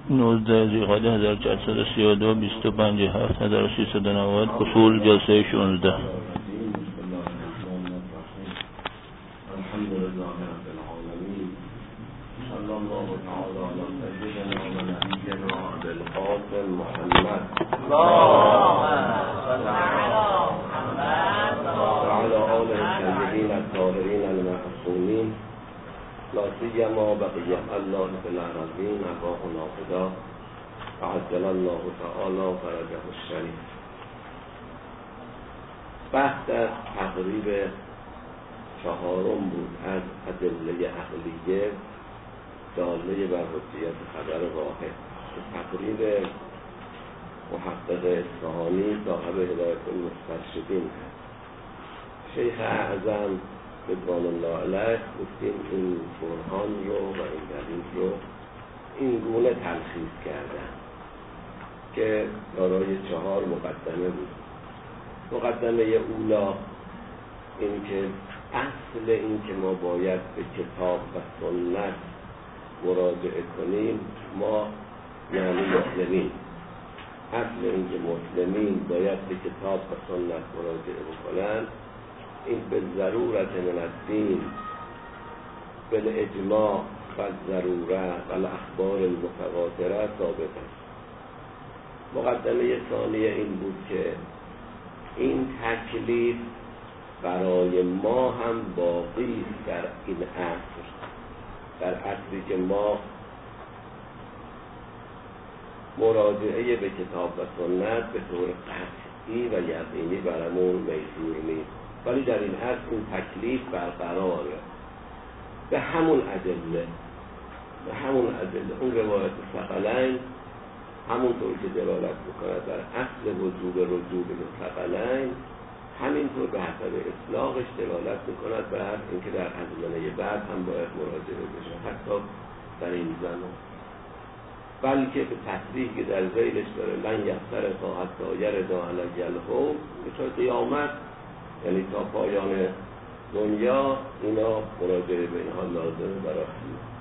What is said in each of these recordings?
19 ذی‌قعده 1432 25 7 1390 اصول جلسه 16. لا سیما بقیه الله فی الارضین ارواح نافذه عجل الله تعالی فرجه الشریف. بحث از تقریب چهارم بود از ادله عقلیه داله بر حجیت خبر واحد. تقریب محقق اصفهانی صاحب هدایت المسترشدین شیخ اعظم رضوان الله علیه گفتیم این برهان رو و این دلیل رو این گونه تلخیص کردن که دارای 4 مقدمه بود. مقدمه اولا این که اصل این که ما باید به کتاب و سنت مراجعه کنیم ما یعنی مسلمین. اصل این که مسلمین باید به کتاب و سنت مراجعه بکنن این به ضرورت من الدین بالاجماع و ضروره و الاخبار المتواتره ثابت است. مقدمه ثانیه این بود که این تکلیف برای ما هم باقی در این عصر، در عصری که ما مراجعه به کتاب و سنت به طور قطعی و یقینی برامون میسور نیست، ولی در این عصر این تکلیف برقراره به همون ادله اون روایت ثقلین همونطور که دلالت می‌کند بر اصل وجوب رجوع به ثقلین، همینطور به حسب اطلاقش دلالت می‌کند بر اینکه در ازمنه بعد هم باید مراجعه بشه، حتی در این زمان، بلکه به تصریح که در ذیلش داره لن یفتر حتی یرد علی الحوض تا قیامت، یعنی تا پایان دنیا اینا مراجعه به اینها لازمه برای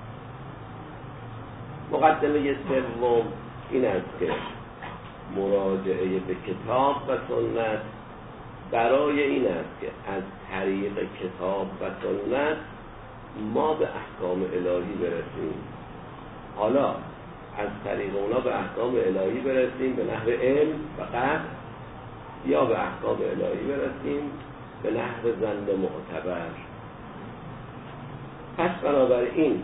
مقدمه سوم این است که مراجعه به کتاب و سنت برای این است که از طریق کتاب و سنت ما به احکام الهی برسیم. حالا از طریق اونا به احکام الهی برسیم به نحو علم فقط، یا به احکام الهی برسیم به نحو ظن معتبر. پس بنابراین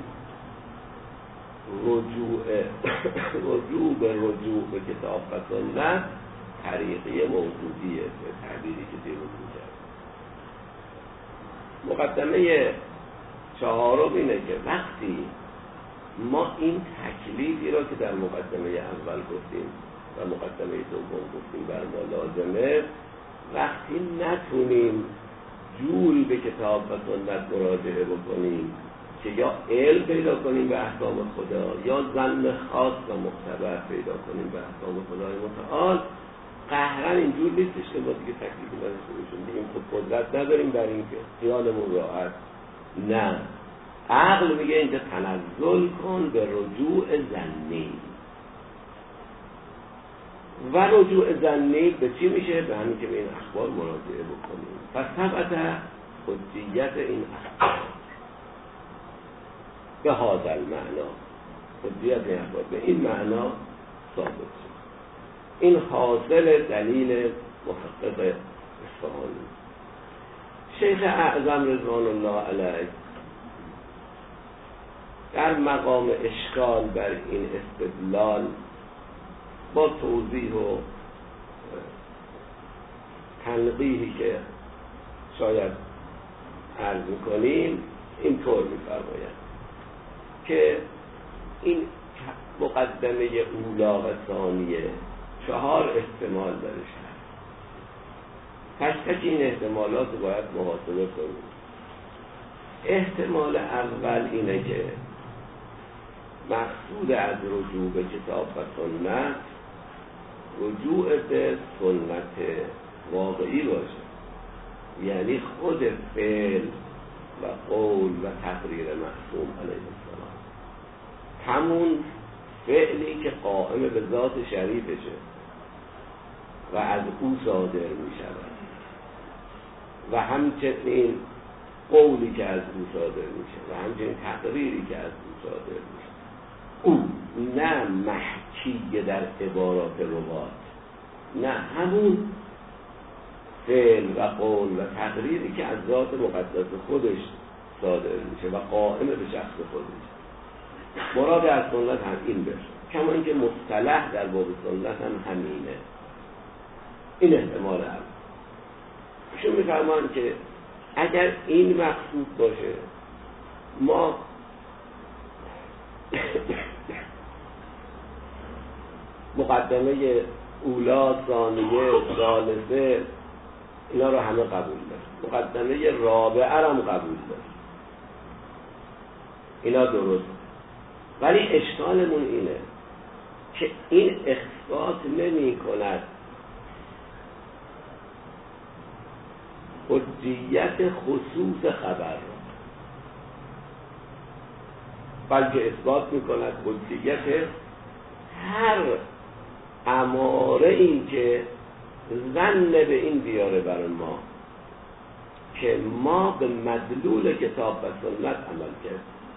رجوع به کتاب و سنت طریقه موجودیه به تعبیری که دیروز می‌کرد. مقدمه 4 اینه که وقتی ما این تکلیفی را که در مقدمه اول گفتیم و مقدمه دوم گفتیم بر ما لازمه، وقتی نتونیم جوری به کتاب و سنت مراجعه بکنیم که یا علم پیدا کنیم به احکام خدا یا ظن خاص و معتبر پیدا کنیم به احکام خدای متعال، قهرن اینجور نیستش که ما دیگه تکلیفی نداشته باشیم بگیم خب قدرت نداریم در این که خیالمون راحت. نه، عقل میگه اینجا تنزل کن به رجوع ظنی. و رجوع ظنی به چی میشه؟ به همین که به این اخبار مراجعه بکنیم. پس ثبت حجیت این اخبار به هذا المعنا، حجیت این اخبار به این معنا ثابت شد. این حاصل دلیل محقق اصفهانی. شیخ اعظم رضوان الله علیه در مقام اشکال بر این استدلال با توضیح و تنبیهی که شاید عرض می‌کنیم اینطور می‌فرماید که این مقدمه اولا و ثانیه 4 احتمال درش هست. تک این احتمالات رو باید محاسبه کنیم. احتمال اول اینه که مقصود از رجوع به کتاب و سنت رجوع به سنت واقعی باشه، یعنی خود فعل و قول و تقریر معصوم علیه السلام همون فعلی که قائم به ذات شریفشه و از او صادر می شود و همچنین قولی که از او صادر می شود و همچنین تقریری که از او صادر می شود. او نه محکیه در عبارات رباط، نه همون فعل و قول و تقریری که از ذات مقدس خودش صادر میشه و قائم به شخص خودش. مراد از سنت هم این بشه، کما اینکه مصطلح در باب سنت هم همینه. این احتمال هم ایشون میفرمان که اگر این مقصود باشه ما مقدمه اولا، ثانیه، ثالثه اینا رو همه قبول داریم، مقدمه رابعه هم قبول داریم، اینا درست، ولی اشکالمون اینه که این اثبات نمی کند حجیت خصوص خبر رو، بلکه اثبات می کند حجیت هر اماره این که ظن به این بیاره برای ما که ما به مدلول کتاب و سنت عمل کردیم.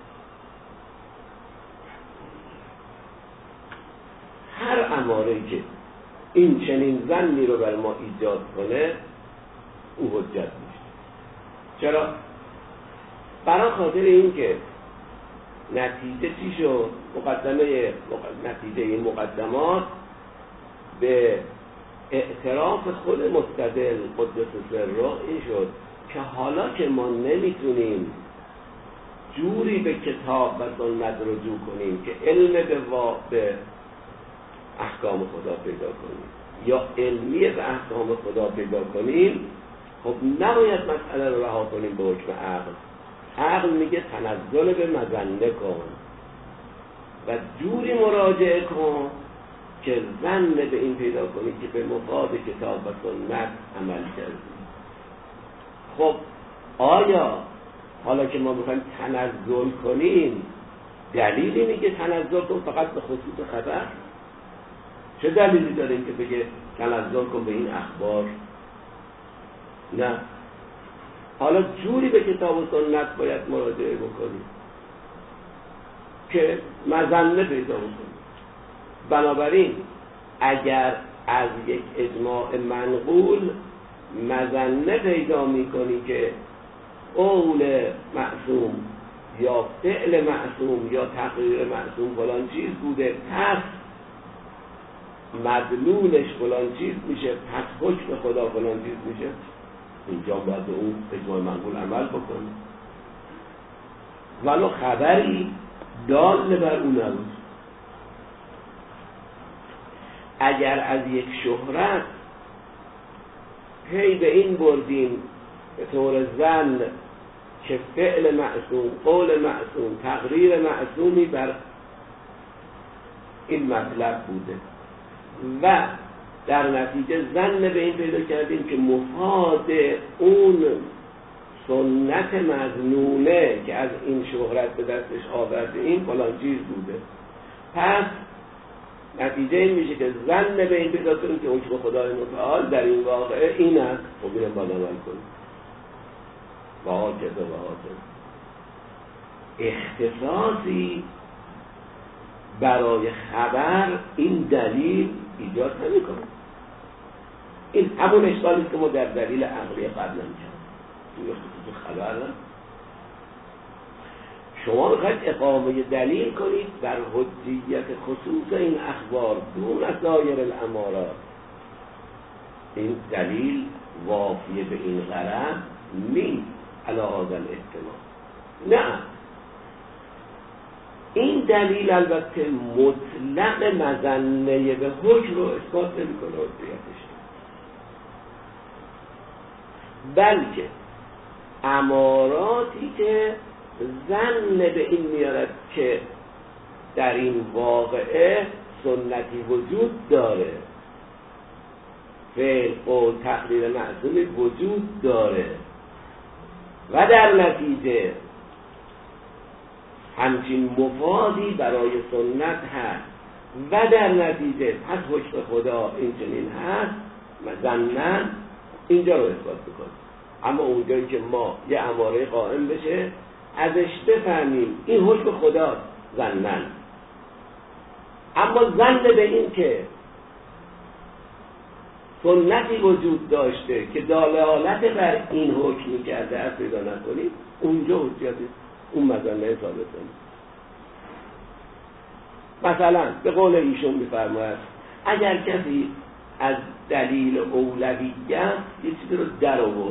هر اماره که این چنین ظنی رو برای ما ایجاد کنه او حجت میشه. چرا؟ برای خاطر این که نتیجه چی شد؟ نتیجه این مقدمات به اعتراف خود مستدل قدس سره این شد که حالا که ما نمیتونیم جوری به کتاب و سنت رجوع کنیم که علم به احکام خدا پیدا کنیم یا علمی به احکام خدا پیدا کنیم، خب نباید مسئله رو رها کنیم به حکم عقل. عقل میگه تنزل به مظنه کن و جوری مراجعه کن که ظن به این پیدا کنی که به مفاد کتاب و سنت عمل کردی. خب آیا حالا که ما میخوایم تنزل کنیم دلیلی میگه تنزل کن فقط به خصوص خبر؟ چه دلیلی داریم که بگه تنزل کن به این اخبار؟ نه، حالا جوری به کتاب و سنت باید مراجعه بکنیم که مظنه پیدا بکنیم. بنابراین اگر از یک اجماع منقول مظنه پیدا میکنی که قول معصوم یا فعل معصوم یا تقریر معصوم فلان چیز بوده، پس مدلولش فلان چیز میشه، پس حکم خدا فلان چیز میشه، اینجا باید به اون اجماع منقول عمل بکنی ولو خبری دال بر اون نبود. اگر از یک شهرت هی به این بردیم به طور ظن که فعل معصوم، قول معصوم، تقریر معصومی بر این مطلب بوده و در نتیجه ظن به این پیدا کردیم که مفاد اون سنت مظنونه که از این شهرت به دستش آورده این فلان چیز بوده، پس نتیجه این میشه که ظن به این پیدا کنیم که حکم خدای متعال در این واقعه این است، خب اینه باید عمل کنیم و هاکذا و هاکذا. اختصاصی برای خبر این دلیل ایجاد نمی‌کنه. این همون اشکالی که ما در دلیل عقلی قبلا کردیم توی خصوص خبر. شما میخواید اقامه دلیل کنید بر حجیت خصوص این اخبار دون سایر الامارات، این دلیل وافیه به این غرض نیست علی هذا الاحتمال. نه، این دلیل البته مطلق مظنه به حکم رو اثبات نمی‌کنه حجیتش، بلکه اماراتی که ظن به این میارد که در این واقعه سنتی وجود داره، فعل، قول، تقریر معصومی وجود داره و در نتیجه همچین مفادی برای سنت هست و در نتیجه پس حکم خدا این چنین هست زنن اینجا رو اثبات بکنیم. اما اونجایی که ما یه اماره قائم بشه ازش بفهمیم این حکم خدا زنن، اما زن به این که سنتی وجود داشته که دلالت بر این حکم می‌کرده از پیدا نکنیم، اونجا حجت اون مظنه ثابت نیست. مثلا به قول ایشون می‌فرماید اگر کسی از دلیل اولویت یه چیزی رو در آورد،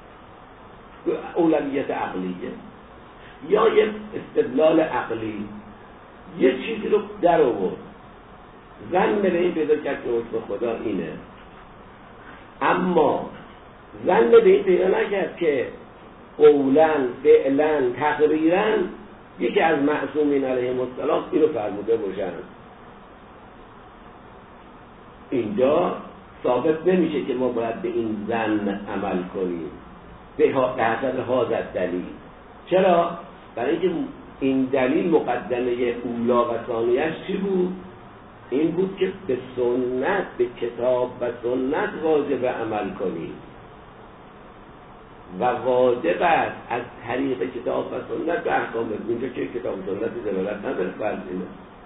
اولویت عقلیه یا یک استدلال عقلی یه چیزی رو در آورد، زن به این پیدا کرد که حکم خدا اینه، اما زن به این پیدا نکرد که قولاً فعلاً تقریراً یکی از معصومین علیهم السلام اینو فرموده باشن. اینجا ثابت نمیشه که ما باید به این زن عمل کنیم به حسب حاضر دلیل. چرا؟ برای اینکه این دلیل مقدمه اولا و ثانیه‌اش چی بود؟ این بود که به سنت، به کتاب و سنت واجب عمل کنیم و واجب است از طریق کتاب و سنت به احکام برسیم. اینجا که کتاب و سنتی دلالت نداره، فرض اینه.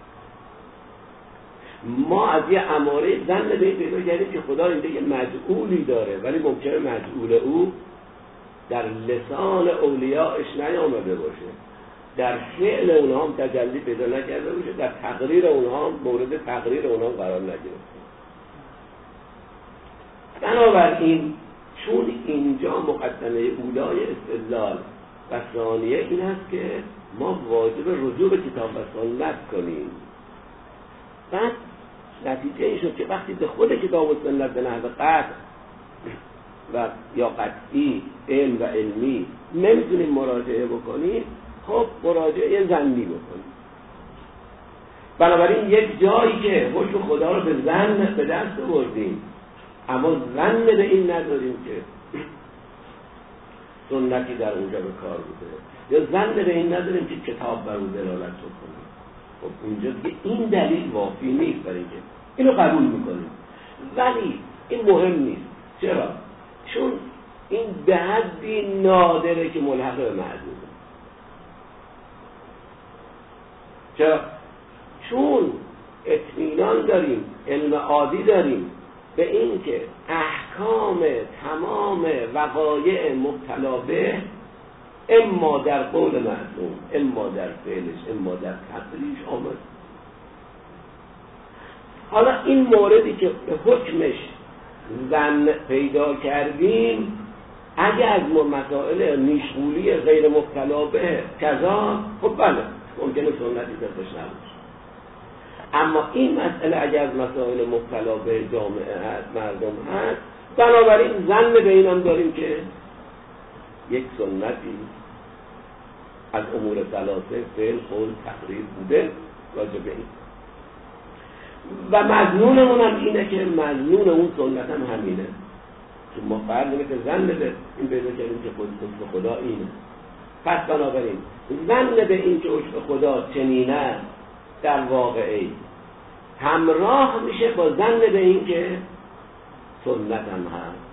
ما از یه اماره زن به این پیدا کردیم که خدا اینجا یه مجعولی داره، ولی ممکنه مجعول او در لسان اولیاءش نیامده باشه، در فعل اونها هم تجلی پیدا نکرده باشه، در تقریر اونها هم مورد تقریر اونها هم قرار نگرفته. بنابراین چون اینجا مقدمه اولای استدلال و ثانیه این هست که ما واجب رجوع به کتاب و سنت کنیم، بعد نتیجه این شد که وقتی به خود کتاب و سنت به نحو قطع و یا قطعی علم و علمی نمیتونیم مراجعه بکنیم، خب مراجعه زنی بکنیم. بنابراین یک جایی که حکم خدا رو به زن به دست بردیم اما زن به این نداریم که سنتی در اونجا به کار بوده، یا زن به این نداریم که کتاب بر اون دلالت بکنیم، خب اونجا این دلیل وافی نیست برای اینکه اینو قبول میکنیم. ولی این مهم نیست. چرا؟ چون این به حدی نادره که ملحق به معدومه. چرا؟ چون اطمینان داریم، علم عادی داریم به این که احکام تمام وقایع مبتلا به اما در قول معصوم، اما در فعلش، اما در تقریرش آمد. حالا این موردی که به حکمش زن پیدا کردیم، اگه از مسائل نیشغولی غیر مبتلا به کذا، خب بله ممکنه سنتی درش نباشه، اما این مسئله اگه از مسائل مبتلا به جامعه هست، مردم هست، بنابراین زن به اینم داریم که یک سنتی از امور ثلاثه فعل، قول، تقریر بوده راجع به این، و مضمونمون هم اینه که مضمون اون سنت هم همینه، چون ما فرض اینه که زن به این پیدا کردیم که حکم خدا اینه. پس بنابراین زن به این که حکم خدا چنینه در واقعی همراه میشه با زن به این که سنت هم هست،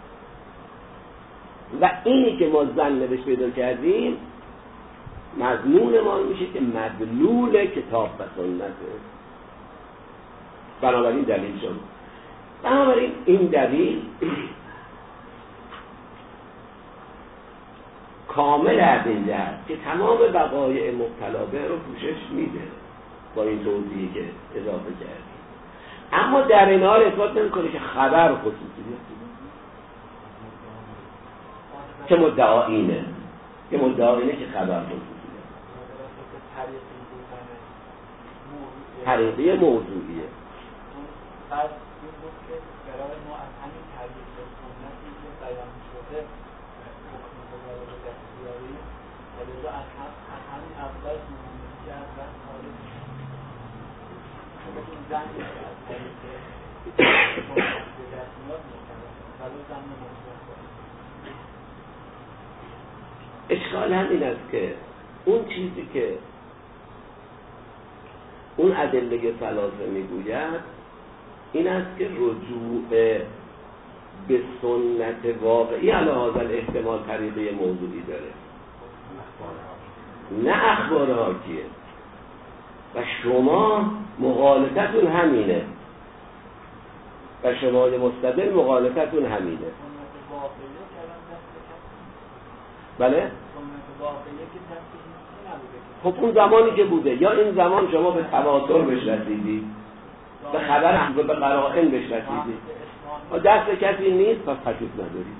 و اینی که ما زن بهش پیدا کردیم مضمون ما میشه که مدلول کتاب و سنته. بنابراین دلیل شد. بنابراین این دلیل کامل از این جهت که تمام وقایع مبتلا به رو پوشش میده با این توضیحی که اضافه کردیم، اما در این حال اثبات نمیکنه که خبر خصوصیت که مدعا اینه که خبر خصوصیت طریقی موضوعیه. پس این بود که برای ما از همین طریق سنتی که بیان شده حکم خدا رو به دست بیاریم و لذا از همین اول مهمونی که از بس خارج شده این زنی که از طریق به دست میاد مستقیم ولی زن مستقیم کنیم. اشکال همین است که اون چیزی که اون ادله ثلاثه میگوید این است که رجوع به سنت واقعی علی هذا الاحتمال طریقه موضوعی داره، نه اخبار حاکیه. و شما مغالطتون همینه و شمال مستدل مغالطتون همینه. بله؟ خب اون زمانی که بوده، یا این زمان شما به تواتر بهش رسیدید، به خبر به قرائن بهش رسیدید، دست کسی نیست، پس تشریف ندارید.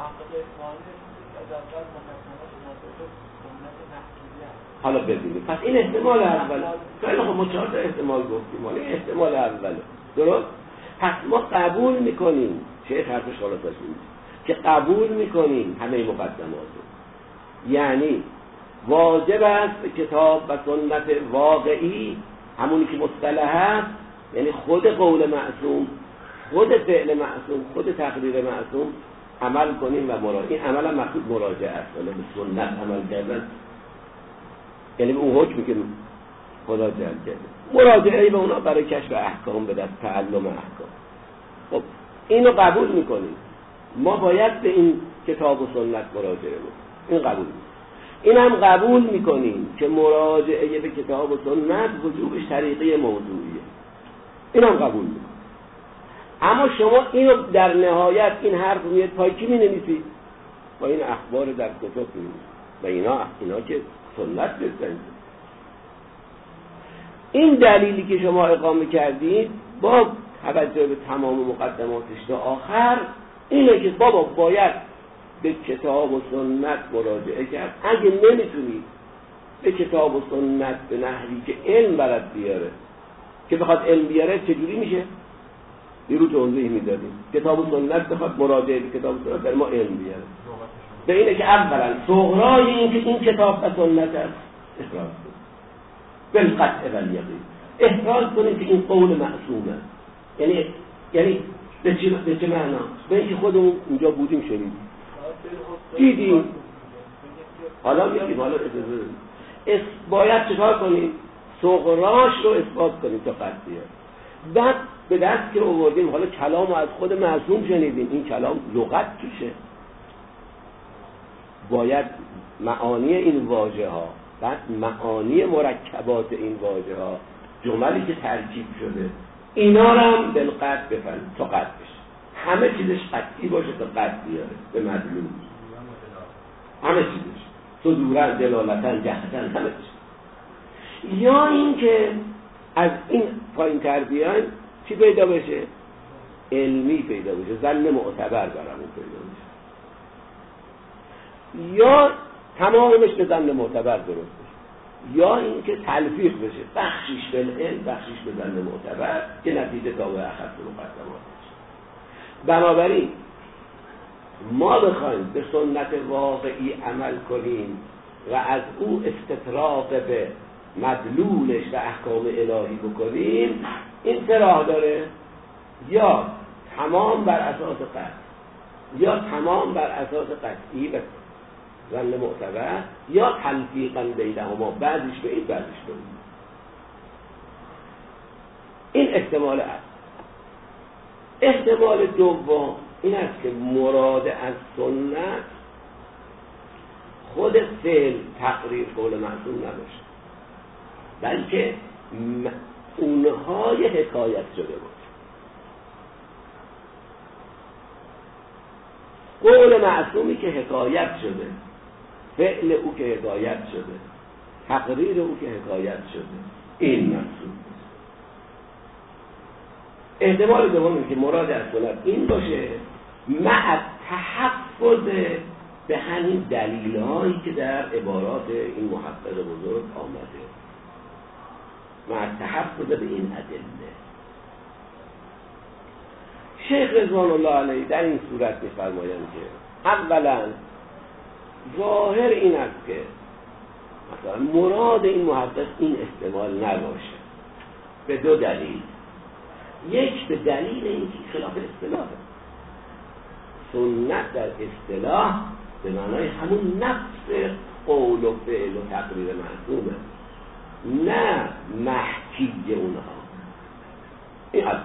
حالا ببینید، پس این احتمال اول. خیلی خب ما 4 تا احتمال گفتیم، این احتمال اوله، درست؟ پس ما قبول میکنیم، شیخ حرفش خلاصش میشه که قبول میکنیم همه مقدمات، یعنی واجب است کتاب و سنت واقعی، همونی که مصطلح است، یعنی خود قول معصوم، خود فعل معصوم، خود تقریر معصوم عمل کنیم و این عمل هم مقصود مراجعه است، ولی به سنت عمل کردن یعنی به اون حکمی که خدا جل کرده، مراجعه به اونا برای کشف احکام، به دست تعلم احکام. خب اینو قبول میکنیم، ما باید به این کتاب و سنت مراجعه کنیم، این قبول میکنیم. این هم قبول میکنیم که مراجعه به کتاب و سنت وجوبش طریقه موضوعیه، این هم قبول میکنیم. اما شما اینو در نهایت این حرف میاد پای کی مینویسید؟ با این اخبار در کتب مینویسید و اینا که سنت بزنید. این دلیلی که شما اقامه کردید با توجه به تمام مقدماتش تا آخر اینه که بابا باید به کتاب و سنت مراجعه کرد. اگه نمیتونید به کتاب و سنت به نحوی که علم برات بیاره، که بخواد علم بیاره چجوری میشه؟ یه رو توضیح میدادیم. کتاب و سنت بخواد مراجعه به کتاب و سنت برای ما علم بیاره، به اینه که اولا صغرای این که این کتاب و سنت است احراز کنید، بالقطع و الیقین احراز کنید که این قول معصومه. یعنی به چه معنا؟ به اینکه خودمون اونجا بودیم شنیدیم دیدیم. حالا میگیم حالا باید چکار کنیم؟ صغراش رو اثبات کنیم تا قطعیه. بعد به دست که آوردیم حالا کلام از خود معصوم شنیدیم، این کلام لغت توشه، باید معانی این واژه ها، بعد معانی مرکبات این واژه ها، جملی که ترکیب شده، اینا رو هم بالقطع بفهمید تا قطع بشه، همه چیزش قطعی باشه تا قطع بیاره به مدلول، همه چیزش صدورا، دلالتا، جهتا، همه چیز. یا این که از این پایین تر بیان چی پیدا بشه؟ علمی پیدا بشه، ظن معتبر برامون پیدا بشه، یا تمامش به ظن معتبر درست بشه، یا این که تلفیق بشه، بخشیش به علم، بخشیش به ظن معتبر، که نتیجه تابع اخذ مقدمات بشه. بنابراین ما بخوایم به سنت واقعی عمل کنیم و از او استطراق به مدلولش و احکام الهی بکنیم، این سه راه داره: یا تمام بر اساس قطع، یا تمام بر اساس قطعی و ظن معتبر، یا تلفیقا بینهما، بعضیش به این بعضیش به اون. این احتمال است. احتمال دوم این است که مراد از سنت خود فعل تقریر قول معصوم نباشه، بلکه اونهای حکایت شده بود. قول معصومی که حکایت شده، فعل او که حکایت شده، تقریر او که حکایت شده، این معصوم. احتمال دومی که مراد از سنت این باشه، مع تحفظ به همین دلیل‌هایی که در عبارات این محقق بزرگ آمده، مع تحفظ به این ادله. شیخ رضوان الله علیه در این صورت می‌فرمایند که اولا ظاهر این است که مثلا مراد این محقق این احتمال نباشه، به دو دلیل. یک به دلیل اینکه خلاف اصطلاح سنت در اصطلاح به معنای همون نفس قول و فعل و تقریر معصومه، نه محک محکی اونها. این اول.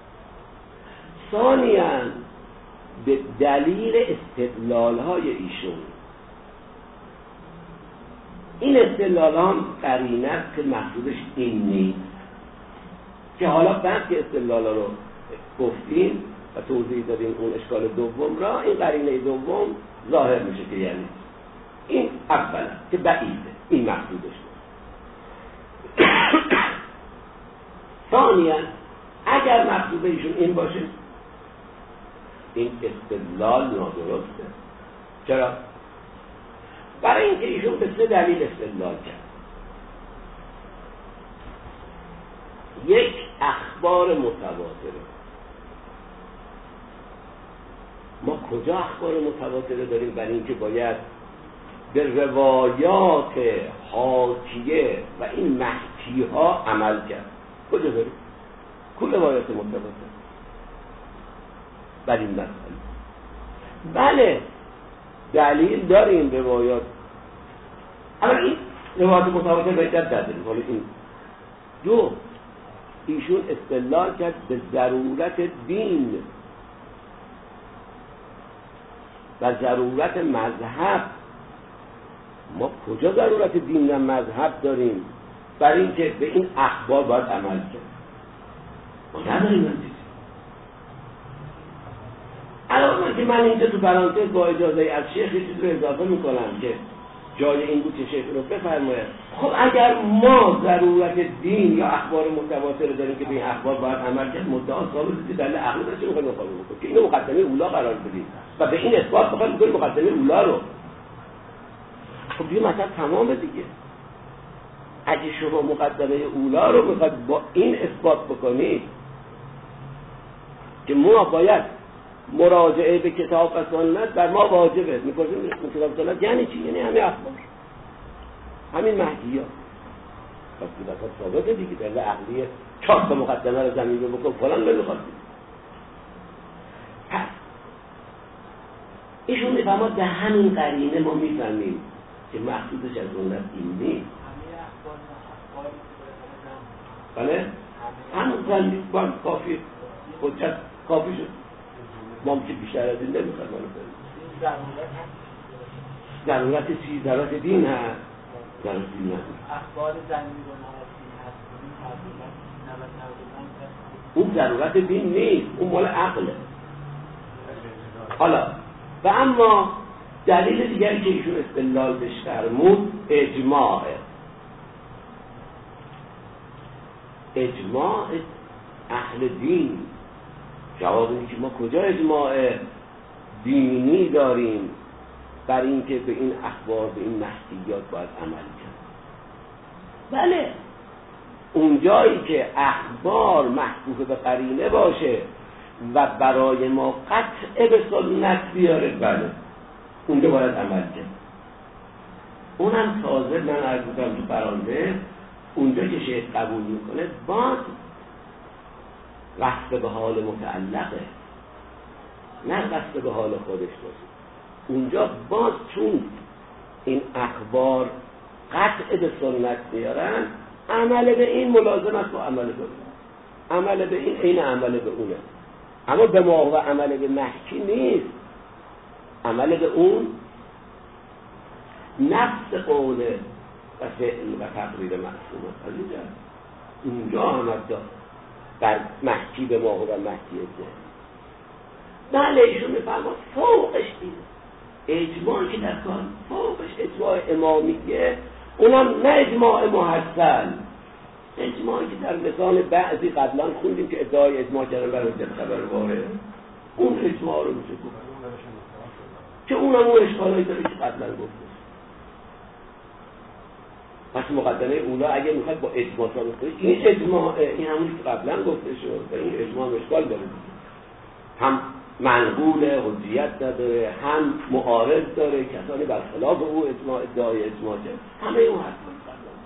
ثانیاً به دلیل استدلال‌های ایشون، این استدلال هم قرینه است که مقصودش این نیست که حالا بعد که استدلال رو گفتیم و توضیح دادیم اون اشکال دوم را، این قرینه دوم ظاهر میشه که یعنی این اولا که بعیده، این مقصودش. ثانیاً اگر مقصود ایشون این باشه، این استدلال نادرسته. چرا؟ برای اینکه ایشون به سه دلیل استدلال کرد. یک، اخبار متواتره. ما کجا اخبار متواتره داریم؟ برای اینکه باید به روایات حاکیه و این محکی ها عمل کرد. کجا داریم؟ کل روایات متواتر بر این مسئله. بله دلیل داریم روایات، اما این روایات متواتر باید نداریم. حالا این دو، ایشون استدلال کرد به ضرورت دین و ضرورت مذهب. ما کجا ضرورت دین و مذهب داریم؟ برای اینکه به این اخبار باید عمل کرد. ما نداریم این چیزی. الان که من اینجا تو پرانتز با اجازه از شیخ یه چیز رو اضافه میکنم که جای این بود که شیخ رو بفرماید. خب اگر ما ضرورت دین یا اخبار متواتر داریم که به این اخبار باید عمل کرد، مدعا ثابت است، دلیل عقلی داره، چه میخوایم مقابله بکنیم که اینو مقدمه اولا قرار بدیم و به این اثبات بخوایم بکنیم مقدمه اولا رو. خب دیگه مثلا تمام دیگه. اگه شما مقدمه اولا رو میخواید با این اثبات بکنید که ما باید مراجعه به کتاب و سنت بر ما واجبه، میگویم کتاب و سنت یعنی چی؟ یعنی همین اخبار، همین مهدیات. پس دیگه ثابته دیگه، دلیل عقلی 4 تا مقدمه رو زمینه بکن فلان نمیخواد. پس ایشون میفهمه در همین قرینه ما میفهمیم که مقصودش از سنت این نیست. بله؟ همون زندگی با کافی حجت کافی شد. ما هم که بیشتر از این نمیخوایم رو بریم. ضرورت چی؟ ضرورت دین هست. ضرورت دین هست. اخبار زمین رو نوازین هست. اون ضرورت دین نیست، اون مال عقله. حالا و اما دلیل دیگری که ایشون استدلال بهش فرمود اجماعه. اجماع اهل دین. جواب اینه که ما کجا اجماع دینی داریم بر اینکه به این اخبار، به این محکیات باید عمل کرد؟ بله، اون جایی که اخبار محکوم به قرینه باشه و برای ما قطع به سنت بیاره، بله اونجا باید عمل کرد. اونم تازه من عرض می‌کنم تو پرانتز، اونجا که شیخ قبول میکنه باز وصف به حال متعلقه، نه وصف به حال خودش باشه. اونجا باز چون این اخبار قطع به سنت میارن، عمل به این ملازم است با عمل به اون. عمل به این عین عمل به اونه، اما به موقع عمل به محکی نیست. عمل به اون نفس قوله و فعل و تقریر معصوم است. اونجا آمد داد بر محکی به موقع و محکی ازده. بله ایشون میفهمه فوقش دیده اجماعی که در کار، فوقش اجماع امامیه، اونم نه اجماع محسن، اجماعی که در لسان بعضی قبلا خوندیم که ادعای اجماع کردن بر حجت خبر وارد، اون اجماع رو میشه گفت که اونم اون اشکالایی داره که قبلا گفته. پس مقدمه اولا اگه میخواد با اجماع ثابت کنه، این اجماع این همونی که قبلا گفته شد و این اجماع اشکال داره، هم منقول حجیت نداره، هم معارض داره، کسانی برخلاف او اجماع ادعای اجماع کرد، همه اون حتما قبلا.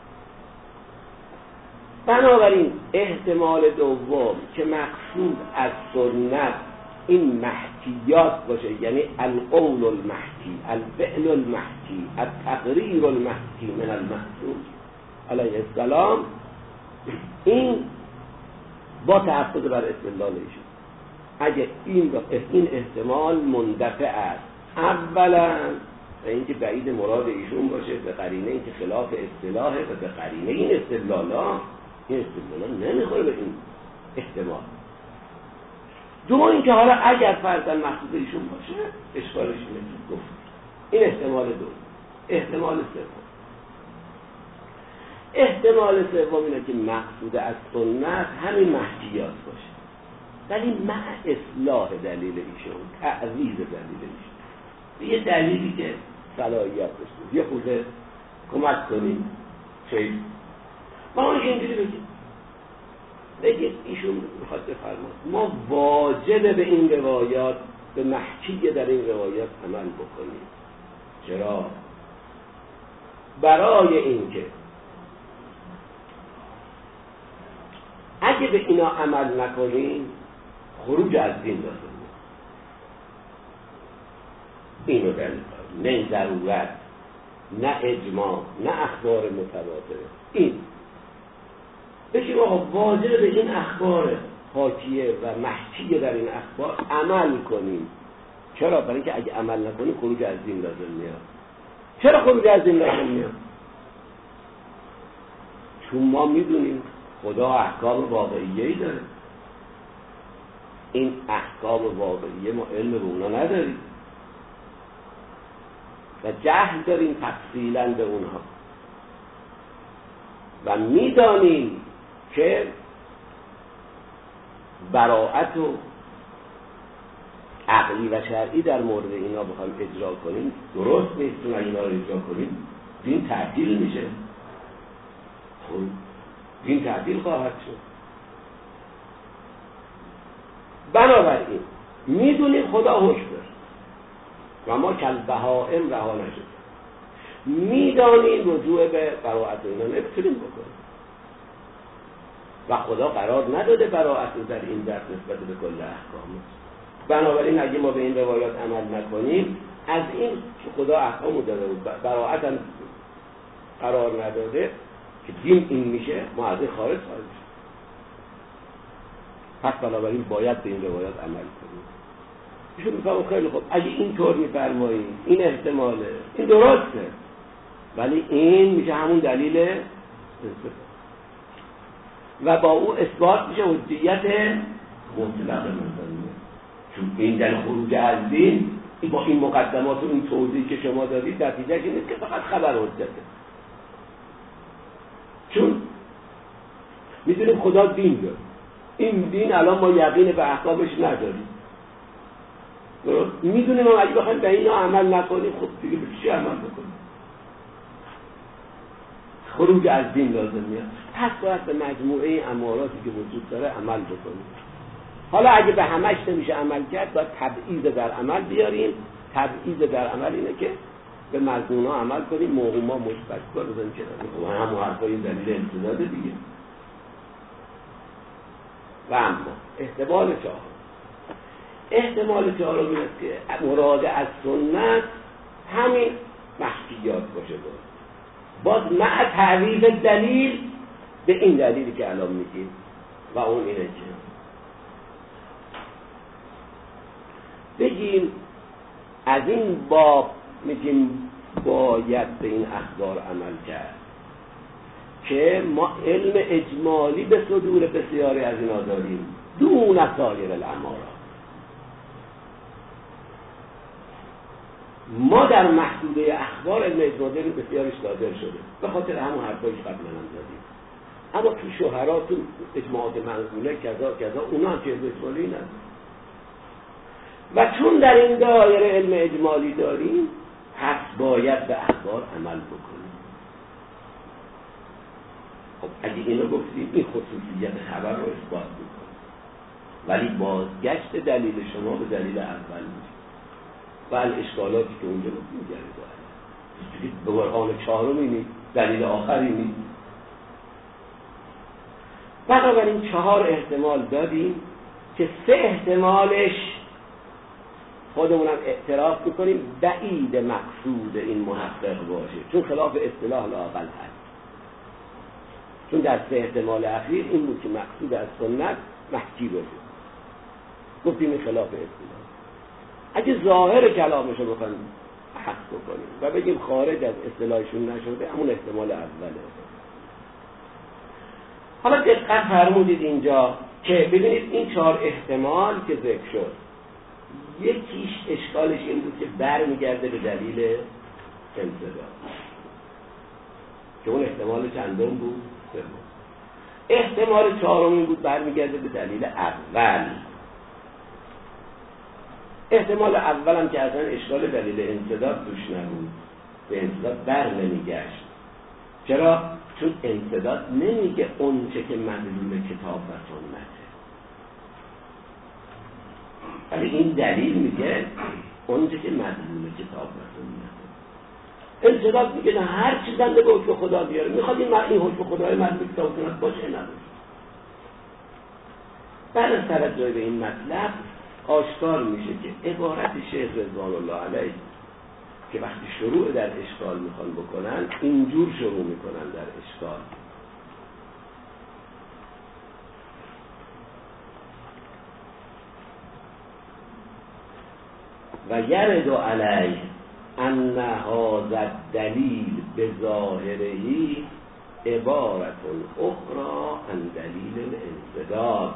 بنابراین احتمال دوم که مقصود از سنت این محکیات باشه، یعنی القول المحکی، الفعل المحکی، التقریر المحکی من المحسوس علیه السلام، این با تأخذ بر استدلال ایشون اگه این احتمال مندفع است اولا و اینکه بعید مراد ایشون باشه به قرینه اینکه خلاف اصطلاحه و به قرینه این استدلالا نمیخوره به این احتمال. دوم اینکه حالا اگر فرضاً مقصود ایشون باشه اشکالش اینه که گفت این احتمال دوم. احتمال سوم اینه که مقصود از سنت همین محکیات باشه ولی مع اصلاح دلیل ایشون، تعویض دلیل ایشون، یه دلیلی که صلاحیت داشته یه خورده کمک کنیم خیلی ما اینجوری بگید ایشون میخواد بفرماد ما واجب به این روایات به محکی در این روایات عمل بکنیم. چرا؟ برای اینکه اگه به اینا عمل نکنیم خروج از دین داریم. اینو دلیل نه ضرورت، نه اجماع، نه اخبار متواتر. این بگیم آقا واجب به این اخبار حاکیه و محکیه در این اخبار عمل کنیم. چرا؟ برای اینکه اگه عمل نکنیم خروج از دین لازم میاد. چرا خروج از دین لازم میاد؟ چون ما میدونیم خدا احکام واقعیه‌ای داره. این احکام واقعیه ما علم به اونا نداریم و جهل داریم تفصیلاً به اونها و میدانیم که براءت و عقلی و شرعی در مورد اینا بخوایم اجرا کنیم درست نیست. چون اینا رو اجرا کنیم دین تعطیل میشه. دین تعطیل خواهد شد. بنابراین میدونیم خدا حکم داره و ما کل بهائم رها نشد. میدانیم رجوع به براءت اینا نمیتونیم بکنیم و خدا قرار نداده براءت رو در این درس نسبت به کل احکام. بنابراین اگه ما به این روایات عمل نکنیم از این که خدا احکام رو داده و براءت هم قرار نداده که دین این میشه ما از این خارج میشه. پس بنابراین باید به این روایات عمل کنیم. ایشون میگه خیلی خوب اگه اینطور میفرمایید این احتماله این درسته ولی این میشه همون دلیل استفاده و با او اثبات میشه حجیت مطلق مثلا. چون این دلیل خروج از دین با این مقدمات و این توضیحی که شما دادید نتیجه این نیست که فقط خبر حجته. چون میدونیم خدا دین داره. این دین الان ما یقین به احکامش نداریم. درست؟ میدونیم اگه بخوایم به اینا عمل نکنیم خب دیگه به چی عمل بکنیم؟ خروج از دین لازم میاد. پس باید به مجموعه اماراتی که وجود داره عمل بکنیم. حالا اگه به همش نمیشه عمل کرد باید تبعیض در عمل بیاریم. تبعیض در عمل اینه که به مضمونا عمل کنیم موهوما مثبت کنیم که همون حرفای دلیل امتداد دیگه. و اما احتمال چهارم اینه که مراد از سنت همین محکیات باشه. باز مع تعویض دلیل به این دلیلی که الان میگیم و اون اینه که بگیم از این باب میگیم باید به این اخبار عمل کرد که ما علم اجمالی به صدور بسیاری از اینا داریم دون سایر الامارات. ما در محدوده اخبار علم اجمالی بسیارش صادر شده به خاطر همون حرفایی که قبلا هم زدیم. اما تو شهرا تو اجماعات منقوله کذا اونا هم که علم اجمالی ندارن و چون در این دایره علم اجمالی داریم پس باید به اخبار عمل بکنیم. خب اگه اینو گفتیم این خصوصیت خبر رو اثبات میکنه ولی بازگشت دلیل شما به دلیل اول میشه و اشکالاتی که اونجا میگه داره به قرآن چهارم اینی دلیل آخری نیست. بنابراین 4 احتمال دادیم که 3 احتمالش خودمونم اعتراف میکنیم بعید مقصود این محقق باشه چون خلاف اصطلاح لااقل هست. چون در 3 احتمال اخیر این بود که مقصود از سنت محکی باشه. گفتیم این خلاف اصطلاح. اگه ظاهر کلامش رو بخوایم حق بکنیم و بگیم خارج از اصطلاحشون نشده، همون احتمال اوله. حالا دقت فرمودید اینجا که ببینید این 4 احتمال که ذکر شد، یکیش اشکالش این بود که برمیگرده به دلیل انصداد، که اون احتمال چندم بود؟ 3. احتمال 4 بود برمیگرده به دلیل اول. احتمال اول هم که اصلا اشکال دلیل انصداد توش نبود، به انصداد بر نمیگشت. چرا؟ چون انصداد نمیگه اون چه که مدلول کتاب و سنته، ولی این دلیل میگه اون چه که مدلول کتاب و سنته. انصداد میگه نه، هر چیز دنده به حکم خدا بیاره، میخواد این حکم خدای مدلول کتاب و سنت باشه نباشه. بعد از توجه به این مطلب آشکار میشه که عبارت شیخ رضوان الله علیه که وقتی شروع در اشکال میخوان بکنن اینجور شروع میکنن در اشکال: و یرد علیه ان هذا الدلیل بظاهره عبارت اخرى عن دلیل الانصداد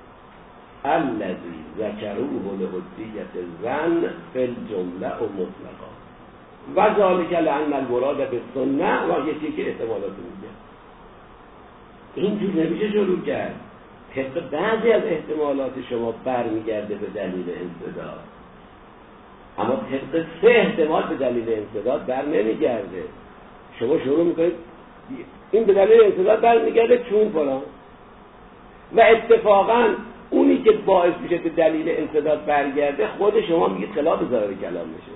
الذي ذكروه لحجية الظن في الجملة مطلقا و ذلك لأن المراد بالسنة و یکی که احتمالات میگه. اینجور نمیشه شروع کرد. طبق بعضی از احتمالات شما برمیگرده به دلیل انصداد، اما طبق 3 احتمال به دلیل انصداد بر نمیگرده. شما شروع میکنید این به دلیل انصداد برمیگرده چون فلان، و اتفاقاً اونی که باعث میشه به دلیل انصداد برگرده خود شما میگید خلاف ظاهر کلام میشه.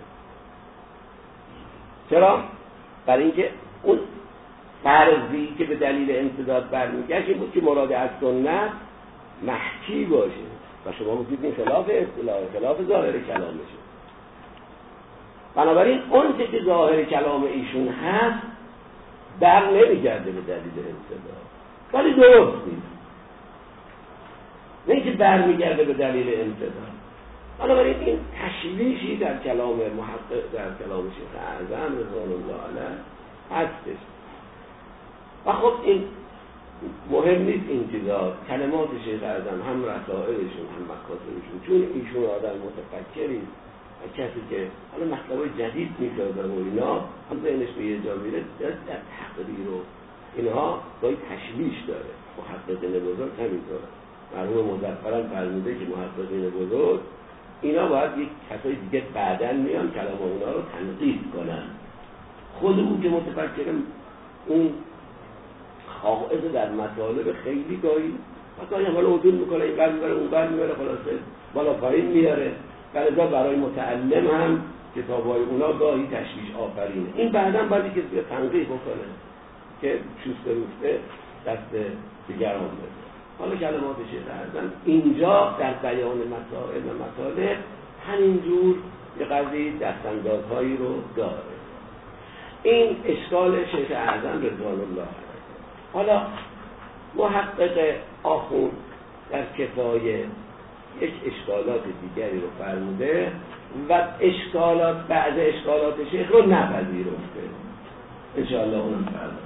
چرا؟ برای اینکه اون فرضی که به دلیل انصداد برمیگشت این بود که مراد از سنت محکی باشه و شما میگید این خلاف اصطلاح، خلاف ظاهر کلام میشه. بنابراین اون که ظاهر کلام ایشون هست بر نمیگرده به دلیل انصداد، ولی درست نیست، نه اینکه برمیگرده به دلیل انصداد. بنابراین این تشویشی در کلام محقق، در کلام شیخ اعظم رضوان الله علیه هستش. و خب این مهم نیست این چیزا، کلمات شیخ اعظم هم رسائلشون هم مکاتبشون، چون ایشون آدم متفکری و کسی که حالا مطلبای جدید می‌سازه و اینا هم ذهنش به یه جا میره، در تقریر و اینها باید تشویش داره. محققین بزرگ همینطوره. مرحوم مظفرم فرموده که محققین بزرگ اینا باید یک کسای دیگه بعدن میان کلام اونا رو تنقیح کنن. خود او که متفکر اون قاعده در مطالب خیلی گاهی هم حالا عدول میکنه، این قرد میبره اون قرد میبره، خلاصه بالا پایین میاره. ولذا برای متعلم هم کتابای اونا گاهی تشویش آفرینه. این بعدن باید کسی رو تنقیح بکنه که چوسته روسته دست دیگران بده. حالا کلمات شیخ اعظم اینجا در بیان مسائل و مطالب همینجور یه قضیه دستاندازهایی رو داره. این اشکال شیخ اعظم رضوان الله علیه. حالا محقق آخوند در کفایه یک اشکالات دیگری رو فرموده و بعض اشکالات شیخ رو نپذیرفته. انشاءالله اونم فرموده.